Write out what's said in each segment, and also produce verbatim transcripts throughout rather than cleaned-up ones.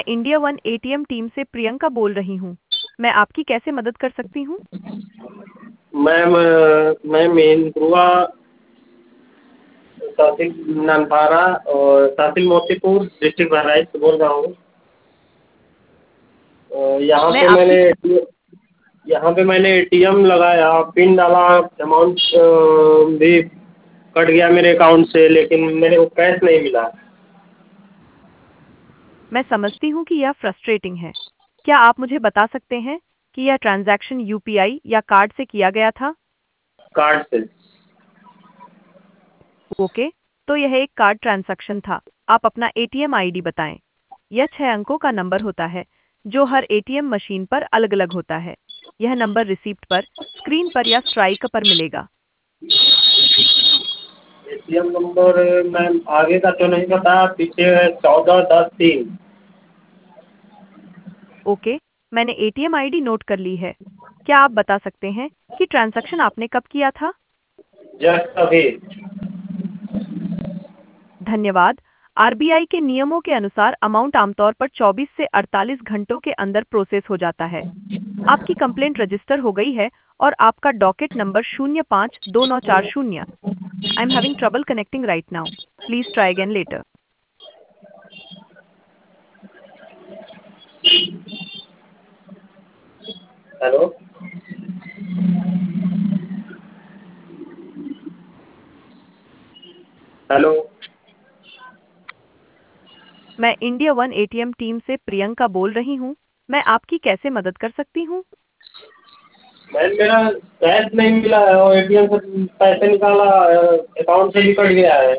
India one ATM team से प्रियंका बोल रही हूँ। मैं आपकी कैसे मदद कर सकती हूँ? मैम अ, मैं मेंदुआ तहसील नानपारा और तहसील मोतीपुर डिस्ट्रिक्ट बहराइच से बोल रहा हूँ। अ, यहाँ मैं पे मैंने आपकी यहाँ पे मैंने एटीएम लगाया, पिन डाला, अमाउंट भी कट गया मेरे अकाउंट से, लेकिन मेरे को कैश नहीं मिला। मैं समझती हूँ कि यह फ्रस्ट्रेटिंग है। क्या आप मुझे बता सकते हैं कि यह ट्रांजैक्शन यूपीआई या कार्ड से किया गया था? कार्ड से। ओके, तो यह एक कार्ड ट्रांजैक्शन था। आप अपना एटीएम आईडी बताएं। यह छह अंकों का नंबर होता है जो हर एटीएम मशीन पर अलग-अलग होता है। यह नंबर रिसीप्ट पर, स्क्रीन पर या स्ट्राइक पर मिलेगा। एटीएम नंबर मैम आगे का तो नहीं पता, पीछे है चौदह दस तीन। ओके, मैंने एटीएम आईडी नोट कर ली है। क्या आप बता सकते हैं कि ट्रांजैक्शन आपने कब किया था? जस्ट अभी। धन्यवाद। आरबीआई के नियमों के अनुसार अमाउंट आमतौर पर चौबीस से अड़तालीस घंटों के अंदर प्रोसेस हो जाता है। आपकी कंप्लेंट रजिस्टर हो गई है और आपका डॉकेट नंबर शून्य पाँच दो नौ चार शून्य। I am having trouble connecting right now. Please try again later. Hello. Hello. मैं इंडिया वन एटीएम टीम से प्रियंका बोल रही हूँ। मैं आपकी कैसे मदद कर सकती हूँ? मैम मेरा कैश नहीं मिला है और एटीएम से पैसे निकाला, अकाउंट से भी कट गया है।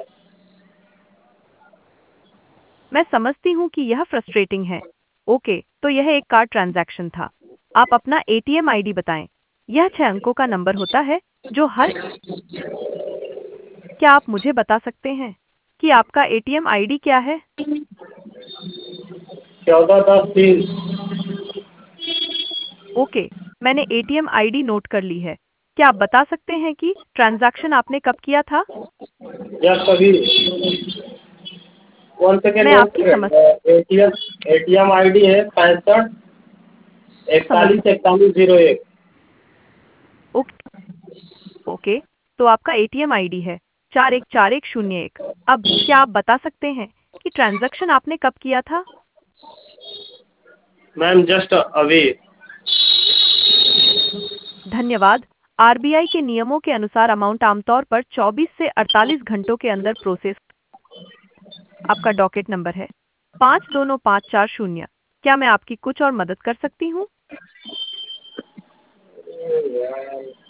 मैं समझती हूँ कि यह फ्रस्ट्रेटिंग है। ओके, तो यह एक कार्ड ट्रांजैक्शन था। आप अपना एटीएम आईडी बताएं। यह छह अंकों का नंबर होता है जो हर क्या आप मुझे बता सकते हैं कि आपका एटीएम आईडी क्या है? चौदह दस तीन। ओके, मैंने एटीएम आईडी नोट कर ली है। क्या आप बता सकते हैं कि ट्रांजैक्शन आपने कब किया था? जस्ट अभी। वन सेकेंड मैं वन आपकी समझ सेकेंड एटीएम एटीएम आईडी है पैंसठ समझ इकतालीस इकतालीस जीरो एक। ओके ओके, तो आपका एटीएम आईडी है चार एक चार एक शून्य एक। अब क्या आप बता सकते हैं कि ट्रांजैक्शन आपने कब किया था? मैम जस्ट अभी। धन्यवाद। आरबीआई के नियमों के अनुसार अमाउंट आमतौर पर चौबीस से अड़तालीस घंटों के अंदर प्रोसेस। आपका डॉकेट नंबर है पाँच दो नौ पाँच चार शून्य। क्या मैं आपकी कुछ और मदद कर सकती हूँ?